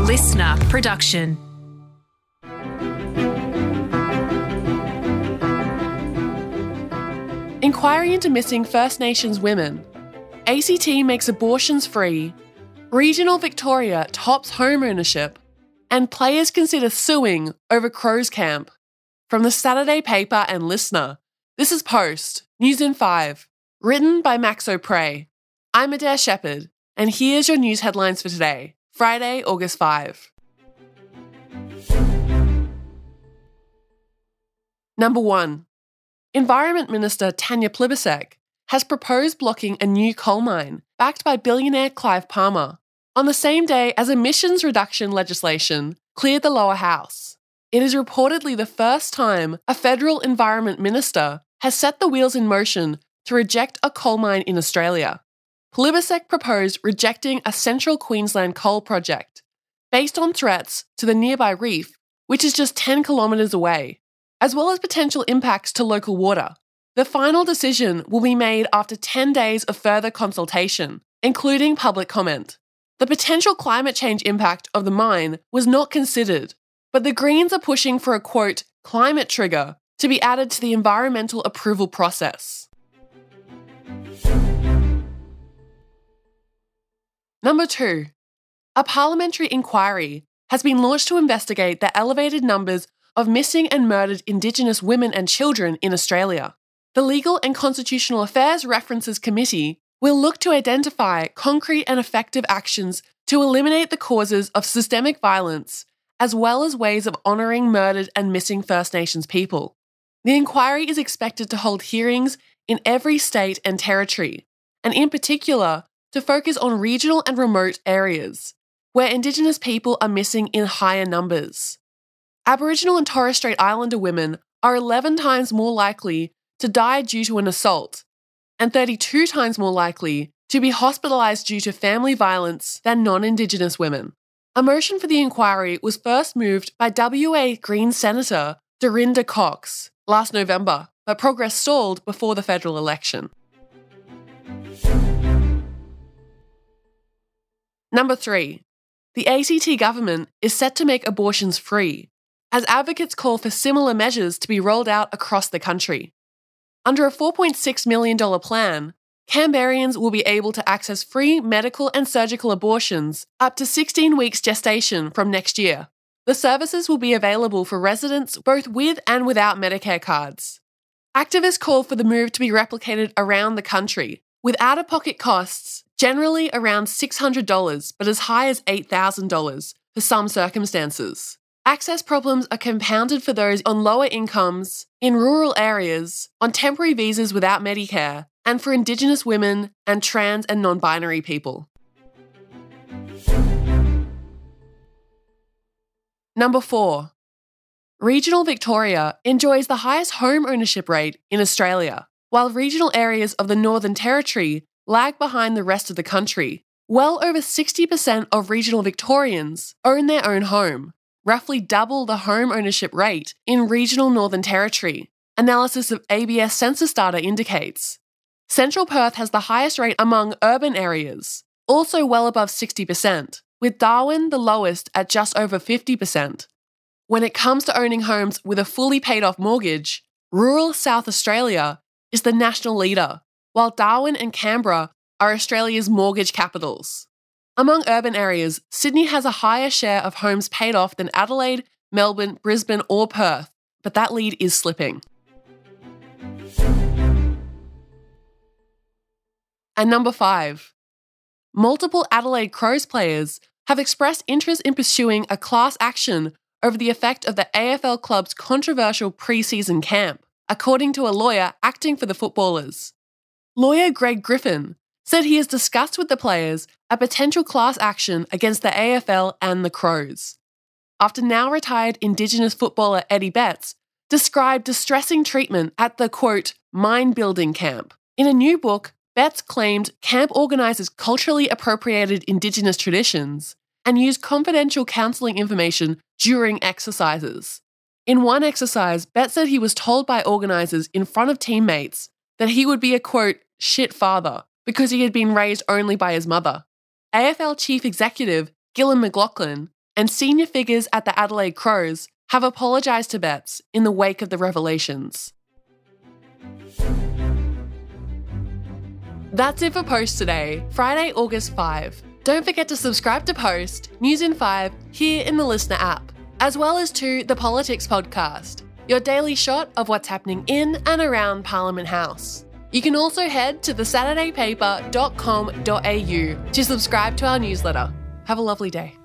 listener production. Inquiry into missing First Nations women. ACT makes abortions free. Regional Victoria tops home ownership. And players consider suing over Crows camp. From the Saturday Paper and Listener, this is Post, News in 5, written by Max O'Prey. I'm Adair Shepherd, and here's your news headlines for today, Friday, August 5. Number 1. Environment Minister Tanya Plibersek has proposed blocking a new coal mine backed by billionaire Clive Palmer on the same day as emissions reduction legislation cleared the lower house. It is reportedly the first time a federal environment minister has set the wheels in motion to reject a coal mine in Australia. Plibersek proposed rejecting a central Queensland coal project based on threats to the nearby reef, which is just 10 kilometres away, as well as potential impacts to local water. The final decision will be made after 10 days of further consultation, including public comment. The potential climate change impact of the mine was not considered, but the Greens are pushing for a, quote, climate trigger to be added to the environmental approval process. Number 2. A parliamentary inquiry has been launched to investigate the elevated numbers of missing and murdered Indigenous women and children in Australia. The Legal and Constitutional Affairs References Committee will look to identify concrete and effective actions to eliminate the causes of systemic violence, as well as ways of honouring murdered and missing First Nations people. The inquiry is expected to hold hearings in every state and territory, and in particular, to focus on regional and remote areas, where Indigenous people are missing in higher numbers. Aboriginal and Torres Strait Islander women are 11 times more likely to die due to an assault, and 32 times more likely to be hospitalised due to family violence than non-Indigenous women. A motion for the inquiry was first moved by WA Greens Senator Dorinda Cox last November, but progress stalled before the federal election. Number 3. The ACT government is set to make abortions free, as advocates call for similar measures to be rolled out across the country. Under a $4.6 million plan, Canberrians will be able to access free medical and surgical abortions up to 16 weeks gestation from next year. The services will be available for residents both with and without Medicare cards. Activists call for the move to be replicated around the country, with out-of-pocket costs generally around $600 but as high as $8,000 for some circumstances. Access problems are compounded for those on lower incomes, in rural areas, on temporary visas without Medicare, and for Indigenous women and trans and non-binary people. Number 4. Regional Victoria enjoys the highest home ownership rate in Australia, while regional areas of the Northern Territory lag behind the rest of the country. Well over 60% of regional Victorians own their own home, roughly double the home ownership rate in regional Northern Territory, analysis of ABS census data indicates. Central Perth has the highest rate among urban areas, also well above 60%, with Darwin the lowest at just over 50%. When it comes to owning homes with a fully paid off mortgage, rural South Australia is the national leader, while Darwin and Canberra are Australia's mortgage capitals. Among urban areas, Sydney has a higher share of homes paid off than Adelaide, Melbourne, Brisbane or Perth, but that lead is slipping. And number 5. Multiple Adelaide Crows players have expressed interest in pursuing a class action over the effect of the AFL club's controversial pre-season camp, according to a lawyer acting for the footballers. Lawyer Greg Griffin said he has discussed with the players a potential class action against the AFL and the Crows, after now retired Indigenous footballer Eddie Betts described distressing treatment at the, quote, mind-building camp. In a new book, Betts claimed camp organisers culturally appropriated Indigenous traditions and used confidential counselling information during exercises. In one exercise, Betts said he was told by organisers in front of teammates that he would be a, quote, shit father because he had been raised only by his mother. AFL Chief Executive Gillon McLachlan and senior figures at the Adelaide Crows have apologised to Betts in the wake of the revelations. That's it for Post today, Friday, August 5. Don't forget to subscribe to Post, News in 5, here in the Listener app, as well as to The Politics Podcast, your daily shot of what's happening in and around Parliament House. You can also head to thesaturdaypaper.com.au to subscribe to our newsletter. Have a lovely day.